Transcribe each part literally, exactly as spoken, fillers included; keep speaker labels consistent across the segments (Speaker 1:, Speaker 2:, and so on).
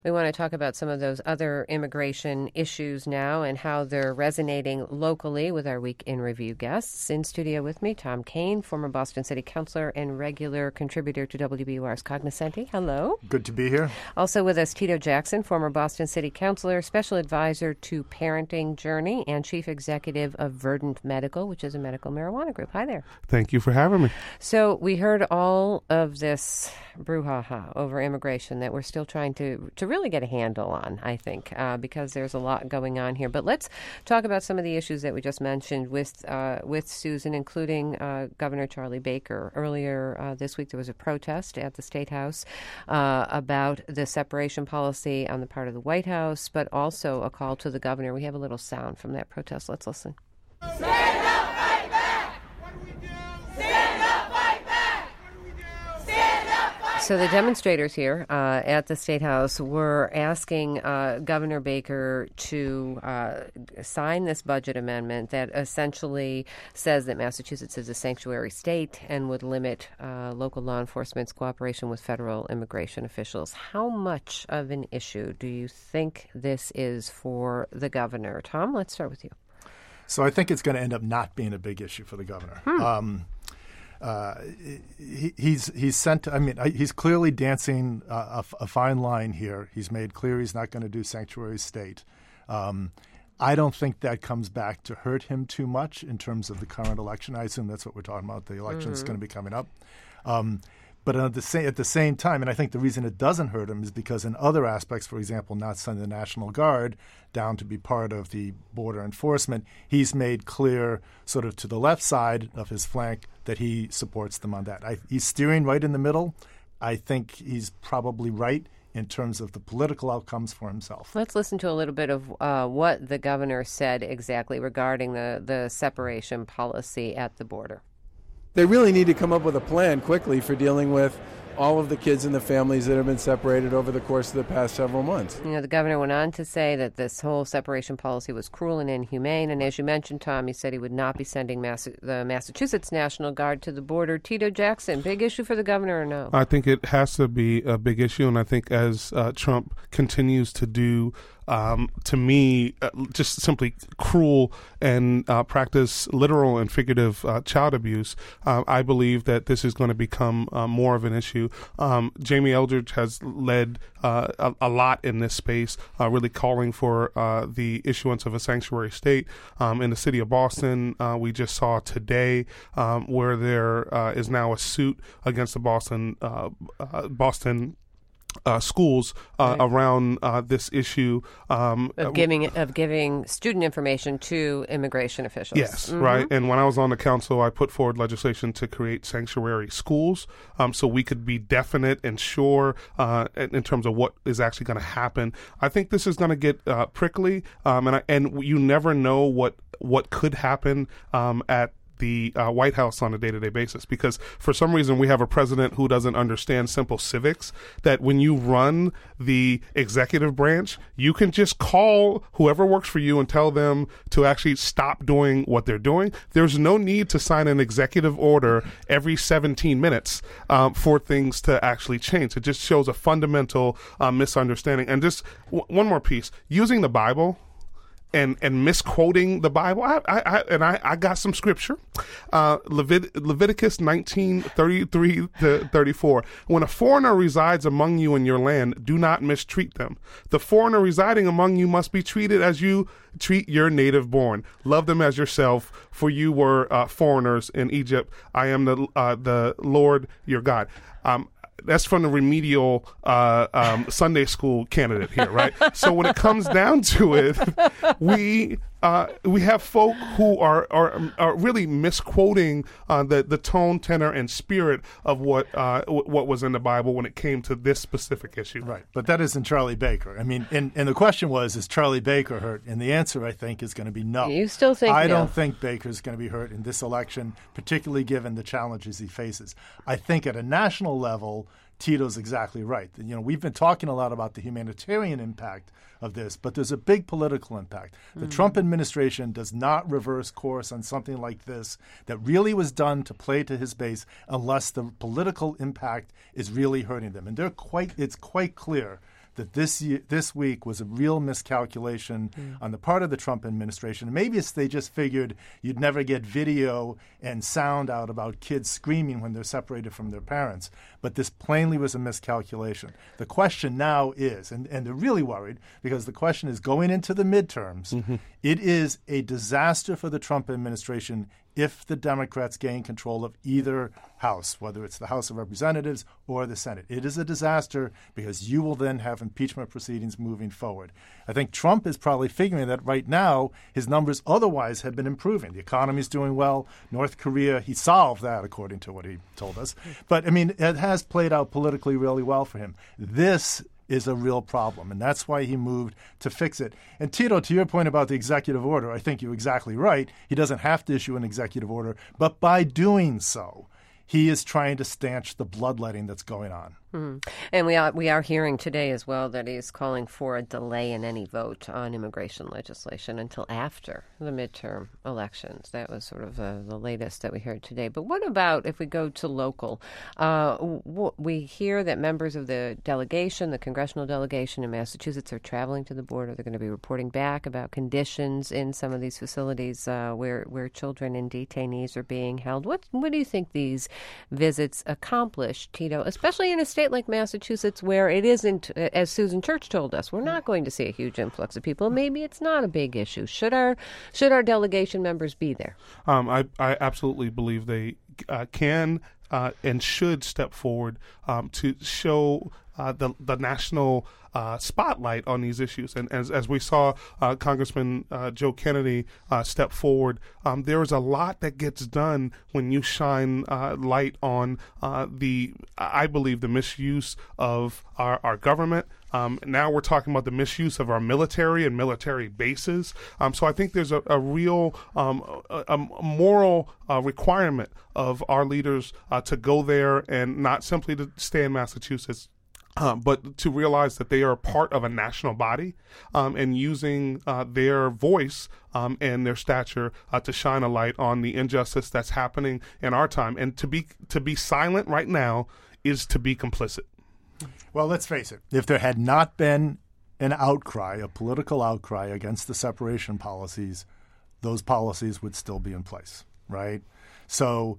Speaker 1: We want to talk about some of those other immigration issues now and how they're resonating locally with our Week in Review guests. In studio with me, Tom Kean, former Boston City Councilor and regular contributor to W B U R's Cognoscenti. Hello.
Speaker 2: Good to be here.
Speaker 1: Also with us, Tito Jackson, former Boston City Councilor, Special Advisor to Parenting Journey, and Chief Executive of Verdant Medical, which is a medical marijuana group. Hi there.
Speaker 3: Thank you for having me.
Speaker 1: So we heard all of this brouhaha over immigration that we're still trying to, to really get a handle on, I think, uh, because there's a lot going on here. But let's talk about some of the issues that we just mentioned with uh, with Susan, including uh, Governor Charlie Baker. Earlier uh, this week, there was a protest at the State House uh, about the separation policy on the part of the White House, but also a call to the governor. We have a little sound from that protest. Let's listen.
Speaker 4: Stand up, fight back! What do we do? Stand up, fight back! What do we do? Stand up, fight back!
Speaker 1: So the demonstrators here uh, at the State House were asking uh, Governor Baker to uh, sign this budget amendment that essentially says that Massachusetts is a sanctuary state and would limit uh, local law enforcement's cooperation with federal immigration officials. How much of an issue do you think this is for the governor? Tom, let's start with you.
Speaker 2: So I think it's going to end up not being a big issue for the governor. Hmm. Um, uh, he, he's he's sent. I mean, he's clearly dancing uh, a, a fine line here. He's made clear he's not going to do sanctuary state. Um, I don't think that comes back to hurt him too much in terms of the current election. I assume that's what we're talking about. The election is mm-hmm. going to be coming up. Um, But at the, same, at the same time, and I think the reason it doesn't hurt him is because in other aspects, for example, not sending the National Guard down to be part of the border enforcement, he's made clear sort of to the left side of his flank that he supports them on that. I, he's steering right in the middle. I think he's probably right in terms of the political outcomes for himself.
Speaker 1: Let's listen to a little bit of uh, what the governor said exactly regarding the, the separation policy at the border.
Speaker 5: They really need to come up with a plan quickly for dealing with all of the kids and the families that have been separated over the course of the past several months.
Speaker 1: You know, the governor went on to say that this whole separation policy was cruel and inhumane. And as you mentioned, Tom, he said he would not be sending Mass- the Massachusetts National Guard to the border. Tito Jackson, big issue for the governor or no?
Speaker 3: I think it has to be a big issue. And I think as uh, Trump continues to do Um, to me, uh, just simply cruel and uh, practice literal and figurative uh, child abuse, uh, I believe that this is going to become uh, more of an issue. Um, Jamie Eldridge has led uh, a, a lot in this space, uh, really calling for uh, the issuance of a sanctuary state. Um, in the city of Boston, uh, we just saw today um, where there uh, is now a suit against the Boston uh, uh, Boston Uh, schools uh,
Speaker 1: right.
Speaker 3: around uh, this issue um,
Speaker 1: of giving of giving student information to immigration officials.
Speaker 3: Yes,
Speaker 1: mm-hmm.
Speaker 3: right. And when I was on the council, I put forward legislation to create sanctuary schools, um, so we could be definite and sure uh, in, in terms of what is actually going to happen. I think this is going to get uh, prickly, um, and I, and you never know what what could happen um, at the uh, White House on a day-to-day basis, because for some reason we have a president who doesn't understand simple civics, that when you run the executive branch, you can just call whoever works for you and tell them to actually stop doing what they're doing. There's no need to sign an executive order every seventeen minutes um, for things to actually change. It just shows a fundamental uh, misunderstanding. And just w- one more piece, using the Bible and and misquoting the Bible. I, I, I and I, I got some scripture. Uh, Levit- Leviticus nineteen, thirty-three to thirty-four. When a foreigner resides among you in your land, do not mistreat them. The foreigner residing among you must be treated as you treat your native born. Love them as yourself, for you were uh, foreigners in Egypt. I am the uh, the Lord your God. Um, That's from the remedial uh, um, Sunday school candidate here, right? So when it comes down to it, we uh, we have folk who are are, are really misquoting uh, the the tone, tenor, and spirit of what uh, w- what was in the Bible when it came to this specific issue.
Speaker 2: Right, but that isn't Charlie Baker. I mean, and, and the question was, is Charlie Baker hurt? And the answer, I think, is going to be no.
Speaker 1: You still think
Speaker 2: I
Speaker 1: no?
Speaker 2: don't think Baker's going to be hurt in this election, particularly given the challenges he faces. I think at a national level, Tito's exactly right. You know, we've been talking a lot about the humanitarian impact of this, but there's a big political impact. The mm-hmm. Trump administration does not reverse course on something like this that really was done to play to his base unless the political impact is really hurting them. And they're quite it's quite clear that this year, this week was a real miscalculation mm. on the part of the Trump administration. Maybe it's they just figured you'd never get video and sound out about kids screaming when they're separated from their parents. But this plainly was a miscalculation. The question now is, and, and they're really worried because the question is going into the midterms, mm-hmm. it is a disaster for the Trump administration if the Democrats gain control of either house, whether it's the House of Representatives or the Senate. It is a disaster because you will then have impeachment proceedings moving forward. I think Trump is probably figuring that right now his numbers otherwise have been improving. The economy's doing well. North Korea, he solved that according to what he told us. But, I mean, it has played out politically really well for him. This is a real problem, and that's why he moved to fix it. And Tito, to your point about the executive order, I think you're exactly right. He doesn't have to issue an executive order, but by doing so, he is trying to stanch the bloodletting that's going on.
Speaker 1: Mm-hmm. And we are we are hearing today as well that he's calling for a delay in any vote on immigration legislation until after the midterm elections. That was sort of uh, the latest that we heard today. But what about if we go to local? Uh, w- we hear that members of the delegation, the congressional delegation in Massachusetts, are traveling to the border. They're going to be reporting back about conditions in some of these facilities uh, where where children and detainees are being held. What what do you think these visits accomplish, Tito, especially in a state like Massachusetts, where it isn't, as Susan Church told us, we're not going to see a huge influx of people. Maybe it's not a big issue. Should our should our delegation members be there?
Speaker 3: Um, I, I absolutely believe they uh, can uh, and should step forward um, to show uh, the the national uh, spotlight on these issues. And as as we saw uh, Congressman uh, Joe Kennedy uh, step forward, um, there is a lot that gets done when you shine uh, light on uh, the, I believe, the misuse of our, our government. Um, now we're talking about the misuse of our military and military bases. Um, so I think there's a, a real um, a, a moral uh, requirement of our leaders uh, to go there and not simply to stay in Massachusetts, Um, but to realize that they are part of a national body um, and using uh, their voice um, and their stature uh, to shine a light on the injustice that's happening in our time. And to be to be silent right now is to be complicit.
Speaker 2: Well, let's face it. If there had not been an outcry, a political outcry against the separation policies, those policies would still be in place, right? So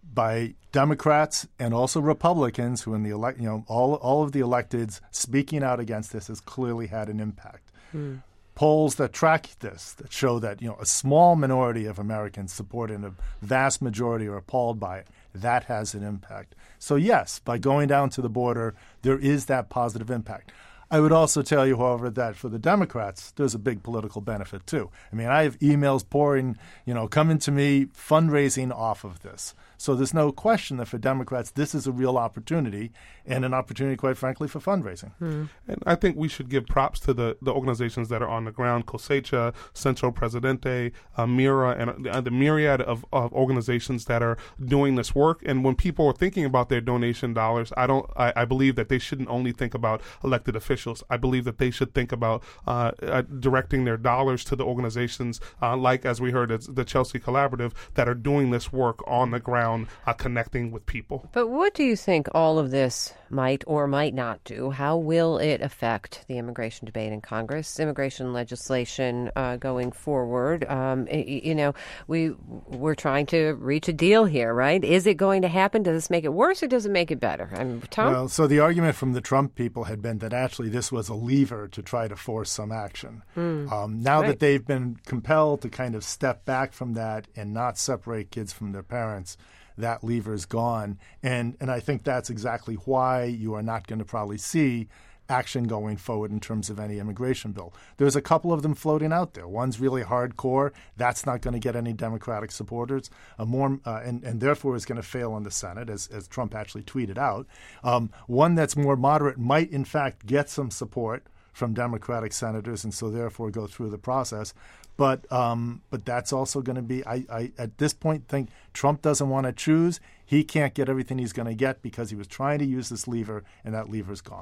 Speaker 2: by Democrats and also Republicans who in the elect, you know, all all of the electeds speaking out against this has clearly had an impact. Mm. Polls that track this that show that, you know, a small minority of Americans support it and a vast majority are appalled by it. That has an impact. So yes, by going down to the border, there is that positive impact. I would also tell you, however, that for the Democrats, there's a big political benefit too. I mean, I have emails pouring, you know, coming to me, fundraising off of this. So there's no question that for Democrats, this is a real opportunity and an opportunity, quite frankly, for fundraising.
Speaker 3: Hmm. And I think we should give props to the, the organizations that are on the ground, COSECHA, Centro Presidente, uh, MIRA, and uh, the myriad of, of organizations that are doing this work. And when people are thinking about their donation dollars, I don't. I, I believe that they shouldn't only think about elected officials. I believe that they should think about uh, uh, directing their dollars to the organizations uh, like, as we heard, it's the Chelsea Collaborative, that are doing this work on the ground. Uh, connecting with people.
Speaker 1: But what do you think all of this might or might not do? How will it affect the immigration debate in Congress, immigration legislation uh, going forward? Um, you know, we, we're trying to reach a deal here, right? Is it going to happen? Does this make it worse or does it make it better? I mean, Tom?
Speaker 2: Well, so the argument from the Trump people had been that actually this was a lever to try to force some action. Mm. Um, now right. that they've been compelled to kind of step back from that and not separate kids from their parents, that lever is gone. And and I think that's exactly why you are not going to probably see action going forward in terms of any immigration bill. There's a couple of them floating out there. One's really hardcore. That's not going to get any Democratic supporters. A more uh, and, and therefore is going to fail in the Senate, as, as Trump actually tweeted out. Um, one that's more moderate might, in fact, get some support from Democratic senators and so therefore go through the process. But um, but that's also going to be, I, I at this point think Trump doesn't want to choose. He can't get everything he's going to get because he was trying to use this lever, and that lever's gone.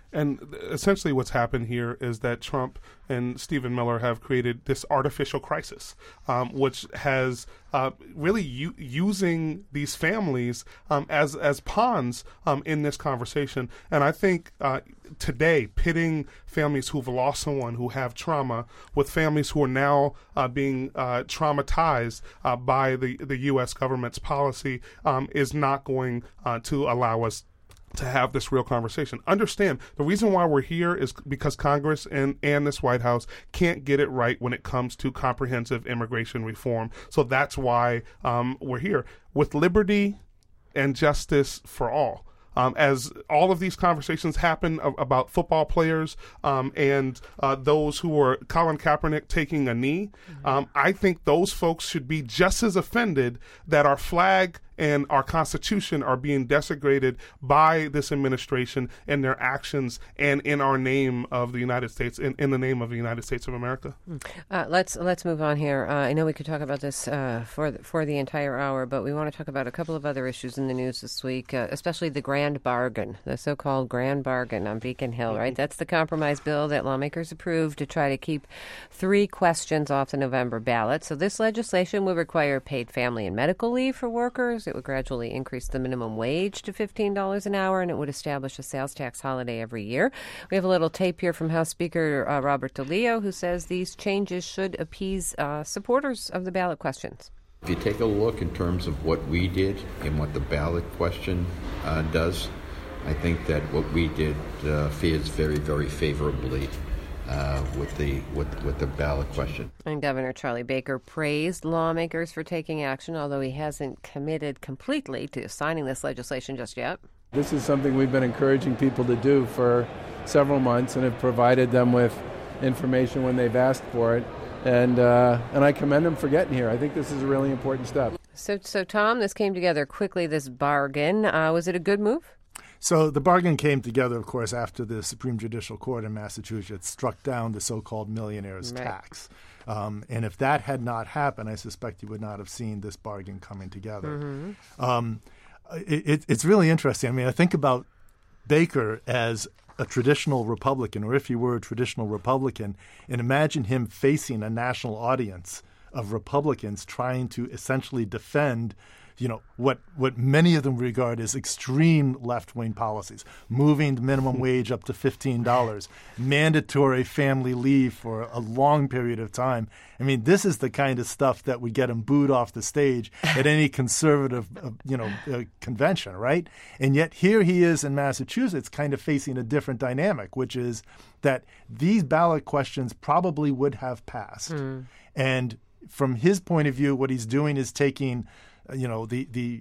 Speaker 3: And essentially what's happened here is that Trump and Stephen Miller have created this artificial crisis, um, which has uh, really u- using these families um, as as pawns um, in this conversation. And I think uh, today, pitting families who've lost someone, who have trauma, with families who are now uh, being uh, traumatized uh, by the, the U S government's policy um, is not going uh, to allow us to have this real conversation. Understand, the reason why we're here is because Congress and, and this White House can't get it right when it comes to comprehensive immigration reform. So that's why um, we're here. With liberty and justice for all. Um, as all of these conversations happen a- about football players um, and uh, those who were Colin Kaepernick taking a knee, mm-hmm. um, I think those folks should be just as offended that our flag and our Constitution are being desecrated by this administration and their actions and in our name of the United States, in, in the name of the United States of America.
Speaker 1: Uh, let's let's move on here. Uh, I know we could talk about this uh, for the, for the entire hour, but we want to talk about a couple of other issues in the news this week, uh, especially the grand bargain, the so-called grand bargain on Beacon Hill, mm-hmm. right? That's the compromise bill that lawmakers approved to try to keep three questions off the November ballot. So this legislation would require paid family and medical leave for workers. It would gradually increase the minimum wage to fifteen dollars an hour, and it would establish a sales tax holiday every year. We have a little tape here from House Speaker uh, Robert DeLeo, who says these changes should appease uh, supporters of the ballot questions.
Speaker 6: If you take a look in terms of what we did and what the ballot question uh, does, I think that what we did uh, fares very, very favorably Uh, with the with with the ballot question.
Speaker 1: And Governor Charlie Baker praised lawmakers for taking action, although he hasn't committed completely to signing this legislation just yet.
Speaker 5: This is something we've been encouraging people to do for several months and have provided them with information when they've asked for it. And uh, and I commend them for getting here. I think this is a really important step.
Speaker 1: So, so Tom, this came together quickly, this bargain. Uh, was it a good move?
Speaker 2: So the bargain came together, of course, after the Supreme Judicial Court in Massachusetts struck down the so-called millionaire's
Speaker 1: right.
Speaker 2: tax. Um, and if that had not happened, I suspect you would not have seen this bargain coming together.
Speaker 1: Mm-hmm.
Speaker 2: Um, it, it's really interesting. I mean, I think about Baker as a traditional Republican, or if he were a traditional Republican, and imagine him facing a national audience of Republicans trying to essentially defend you know, what what many of them regard as extreme left-wing policies, moving the minimum wage up to fifteen dollars, mandatory family leave for a long period of time. I mean, this is the kind of stuff that would get him booed off the stage at any conservative, uh, you know, uh, convention, right? And yet here he is in Massachusetts kind of facing a different dynamic, which is that these ballot questions probably would have passed. Mm. And from his point of view, what he's doing is taking you know, the the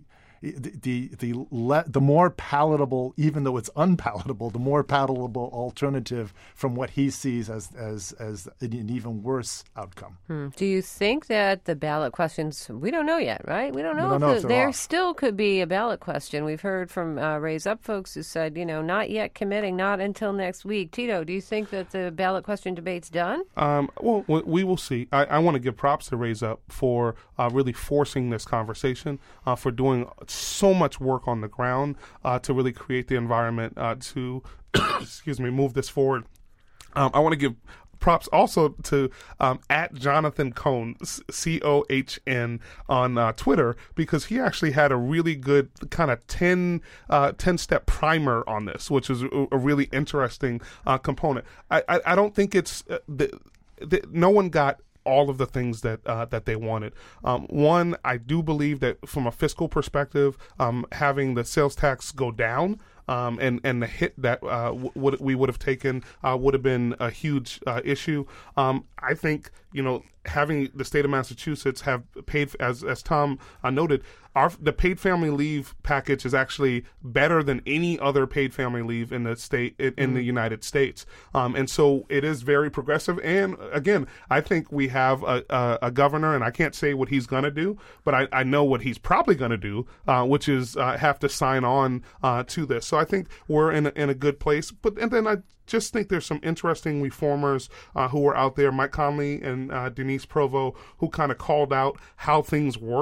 Speaker 2: the the le- the more palatable, even though it's unpalatable, the more palatable alternative from what he sees as as as an even worse outcome.
Speaker 1: Hmm. Do you think that the ballot questions? We don't know yet, right? We don't know.
Speaker 2: We don't
Speaker 1: if,
Speaker 2: know
Speaker 1: the,
Speaker 2: if
Speaker 1: there
Speaker 2: off.
Speaker 1: still could be a ballot question. We've heard from uh, Raise Up folks who said, you know, not yet committing, not until next week. Tito, do you think that the ballot question debate's done?
Speaker 3: Um, well, we will see. I, I want to give props to Raise Up for uh, really forcing this conversation, uh, for doing so much work on the ground uh, to really create the environment uh, to, excuse me, move this forward. Um, I want to give props also to um, at Jonathan Cohn, C O H N, on uh, Twitter, because he actually had a really good kind of ten, uh, ten-step primer on this, which is a, a really interesting uh, component. I, I, I don't think it's uh, the, the, no one got all of the things that uh, that they wanted. Um, one, I do believe that from a fiscal perspective, um, having the sales tax go down um, and and the hit that uh, w- would, we would have taken uh, would have been a huge uh, issue. Um, I think you know having the state of Massachusetts have paid, as as Tom uh, noted, our the paid family leave package is actually better than any other paid family leave in the state in, in mm. the United States, um, and so it is very progressive. And again, I think we have a, a, a governor, and I can't say what he's going to do, but I, I know what he's probably going to do, uh, which is uh, have to sign on uh, to this. So I think we're in a, in a good place. But and then I just think there's some interesting reformers uh, who are out there, Mike Conley and uh, Denise Provo, who kind of called out how things work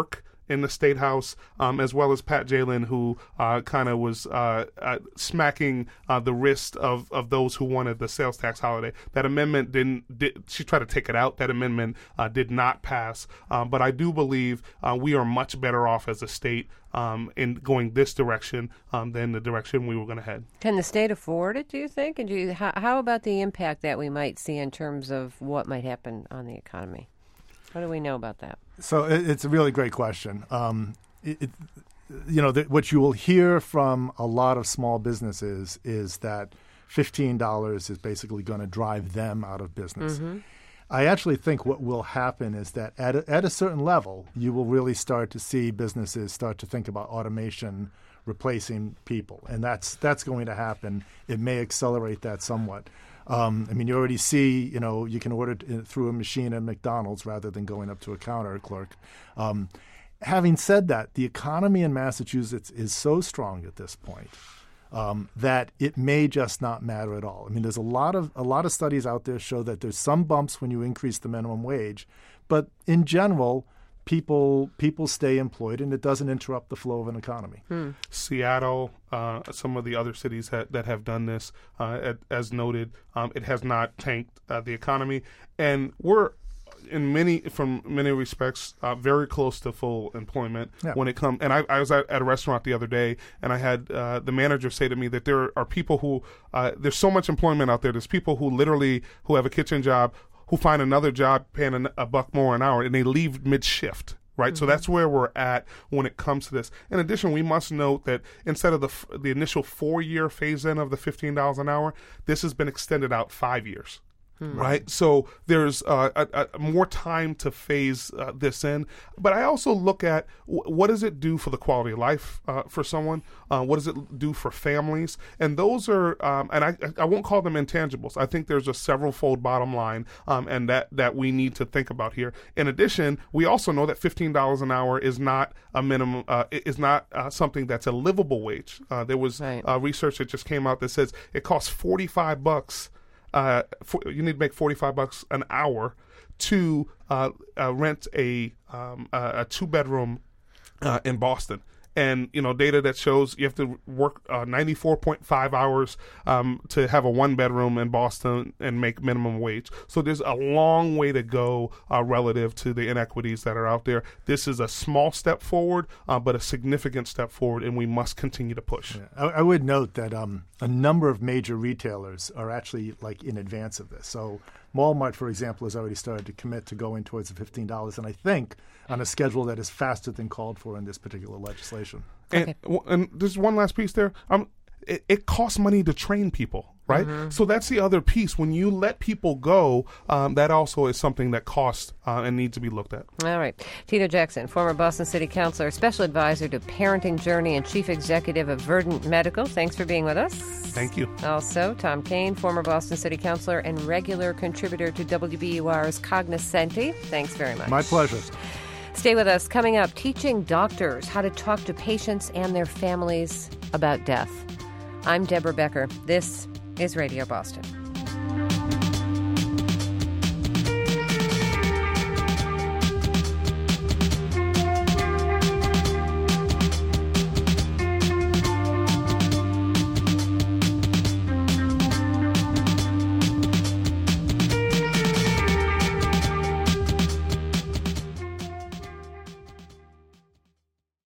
Speaker 3: in the State House, um, as well as Pat Jalen, who uh, kind of was uh, uh, smacking uh, the wrist of, of those who wanted the sales tax holiday. That amendment didn't, did, she tried to take it out. That amendment uh, did not pass. Um, but I do believe uh, we are much better off as a state um, in going this direction um, than the direction we were going to head.
Speaker 1: Can the state afford it, do you think? And do you, how, how about the impact that we might see in terms of what might happen on the economy? What do we know about that?
Speaker 2: So it, it's a really great question. Um, it, it, you know, th- what you will hear from a lot of small businesses is that fifteen dollars is basically going to drive them out of business. Mm-hmm. I actually think what will happen is that at a, at a certain level, you will really start to see businesses start to think about automation replacing people, and that's that's going to happen. It may accelerate that somewhat. Um, I mean, you already see, you know, you can order t- through a machine at McDonald's rather than going up to a counter clerk. Um, having said that, the economy in Massachusetts is so strong at this point um, that it may just not matter at all. I mean, there's a lot of a lot of studies out there show that there's some bumps when you increase the minimum wage, but in general, people people stay employed and it doesn't interrupt the flow of an economy.
Speaker 1: Hmm.
Speaker 3: Seattle, uh, some of the other cities that, that have done this, uh, as noted, um, it has not tanked uh, the economy, and we're in many, from many respects, uh, very close to full employment
Speaker 2: yeah.
Speaker 3: when it comes. And I, I was at, at a restaurant the other day, and I had uh, the manager say to me that there are people who uh, there's so much employment out there. There's people who literally who have a kitchen job who find another job paying a, a buck more an hour, and they leave mid-shift. Right, mm-hmm. So that's where we're at when it comes to this. In addition, we must note that instead of the f- the initial four-year phase-in of the fifteen dollars an hour, this has been extended out five years. Hmm. Right, so there's uh, a, a more time to phase uh, this in. But I also look at w- what does it do for the quality of life uh, for someone? Uh, what does it do for families? And those are, um, and I, I won't call them intangibles. I think there's a several-fold bottom line, um, and that that we need to think about here. In addition, we also know that fifteen dollars an hour is not a minimum, uh, is not uh, something that's a livable wage. Uh, there was
Speaker 1: right.
Speaker 3: uh, research that just came out that says it costs forty-five bucks. Uh, for, you need to make forty-five bucks an hour to uh, uh, rent a um, a, a two bedroom uh, in Boston. And, you know, data that shows you have to work uh, ninety-four point five hours um, to have a one-bedroom in Boston and make minimum wage. So there's a long way to go uh, relative to the inequities that are out there. This is a small step forward, uh, but a significant step forward, and we must continue to push.
Speaker 2: Yeah. I, I would note that um, a number of major retailers are actually, like, in advance of this. So Walmart, for example, has already started to commit to going towards the fifteen dollars, and I think on a schedule that is faster than called for in this particular legislation.
Speaker 3: And,
Speaker 1: Okay.
Speaker 3: and there's one last piece there. Um, it, it costs money to train people, right?
Speaker 1: Mm-hmm.
Speaker 3: So that's the other piece. When you let people go, um, that also is something that costs uh, and needs to be looked at.
Speaker 1: All right. Tito Jackson, former Boston City Councilor, Special Advisor to Parenting Journey and Chief Executive of Verdant Medical. Thanks for being with us.
Speaker 3: Thank you.
Speaker 1: Also, Tom Kane, former Boston City Councilor and regular contributor to W B U R's Cognoscenti. Thanks very much.
Speaker 2: My pleasure.
Speaker 1: Stay with us. Coming up, teaching doctors how to talk to patients and their families about death. I'm Deborah Becker. This is Radio Boston.